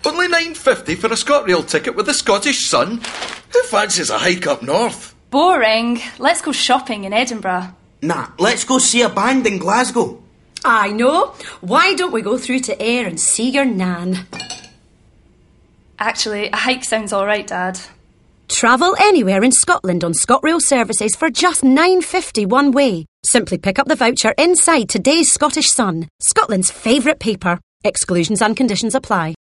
Only £9.50 for a ScotRail ticket with the Scottish Sun? Who fancies a hike up north? Boring. Let's go shopping in Edinburgh. Nah, let's go see a band in Glasgow. I know. Why don't we go through to Ayr and see your nan? Actually, a hike sounds alright, Dad. Travel anywhere in Scotland on ScotRail services for just £9.50 one way. Simply pick up the voucher inside today's Scottish Sun, Scotland's favourite paper. Exclusions and conditions apply.